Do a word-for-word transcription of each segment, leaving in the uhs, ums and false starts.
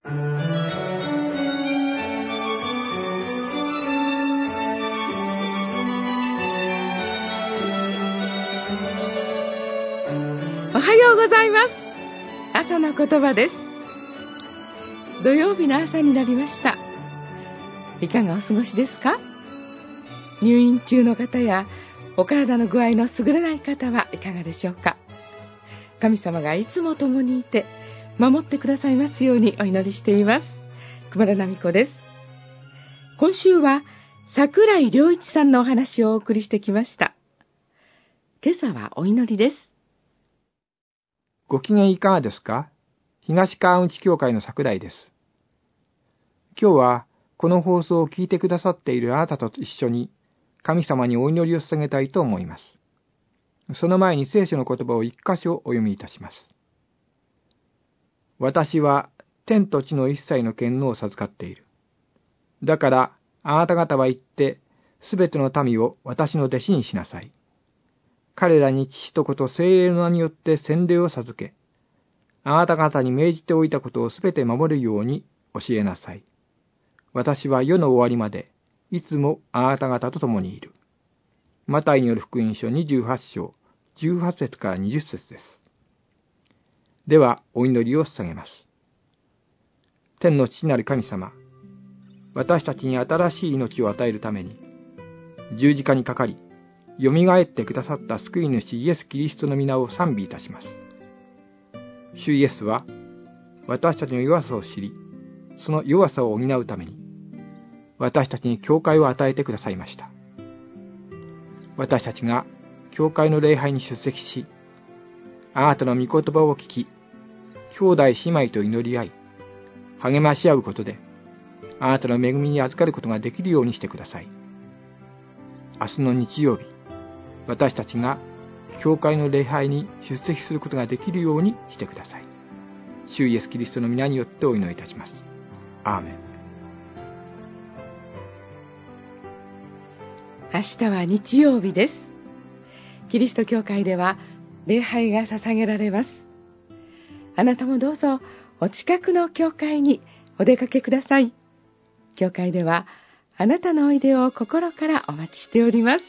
おはようございます。朝の言葉です。土曜日の朝になりました。いかがお過ごしですか？入院中の方やお体の具合の優れない方はいかがでしょうか？神様がいつも共にいて守ってくださいますようにお祈りしています。熊田奈美子です。今週は桜井良一さんのお話をお送りしてきました。今朝はお祈りです。 ご機嫌いかがですか？東川内教会の桜井です。今日はこの放送を聞いてくださっているあなたと一緒に神様にお祈りを捧げたいと思います。その前に聖書の言葉を一箇所お読みいたします。私は天と地の一切の権能を授かっている。だからあなた方は行ってすべての民を私の弟子にしなさい。彼らに父と子と聖霊の名によって洗礼を授け、あなた方に命じておいたことをすべて守るように教えなさい。私は世の終わりまでいつもあなた方と共にいる。マタイによる福音書にじゅうはち章じゅうはち節からにじゅっ節です。ではお祈りを捧げます。天の父なる神様、私たちに新しい命を与えるために十字架にかかり、よみがえってくださった救い主イエス・キリストの皆を賛美いたします。主イエスは私たちの弱さを知り、その弱さを補うために私たちに教会を与えてくださいました。私たちが教会の礼拝に出席し、あなたの御言葉を聞き、兄弟姉妹と祈り合い、励まし合うことで、あなたの恵みに預かることができるようにしてください。明日の日曜日、私たちが教会の礼拝に出席することができるようにしてください。主イエスキリストの皆によってお祈りいたします。アーメン。 明日は日曜日です。キリスト教会では礼拝が捧げられます。あなたもどうぞお近くの教会にお出かけください。教会ではあなたのおいでを心からお待ちしております。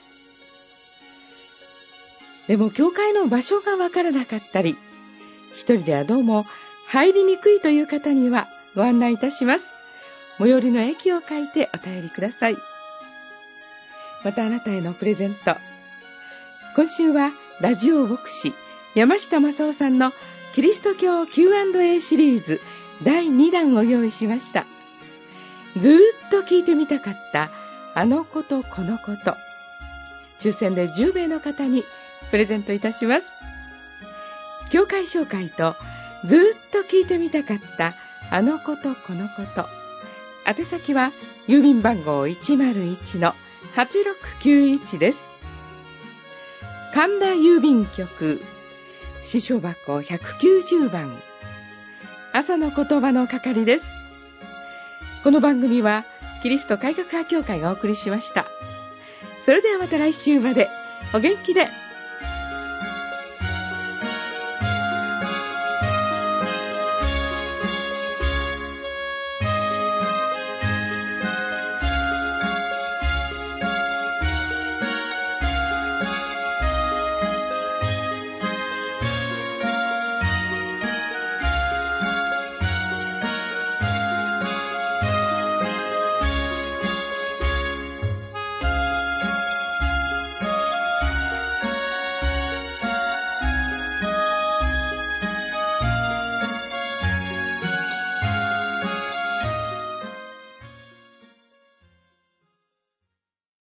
でも教会の場所がわからなかったり、一人ではどうも入りにくいという方にはご案内いたします。最寄りの駅を書いてお便りください。またあなたへのプレゼント。今週はラジオ牧師山下正夫さんのキリスト教 キューアンドエー シリーズだいに弾を用意しました。ずーっと聞いてみたかったあのことこのこと。抽選でじゅう名の方にプレゼントいたします。教会紹介とずーっと聞いてみたかったあのことこのこと。宛先は郵便番号 いちまるいちのはちろくきゅういち です。神田郵便局支所箱ひゃくきゅうじゅうばん、朝の言葉の係です。この番組はキリスト改革派協会がお送りしました。それではまた来週までお元気で。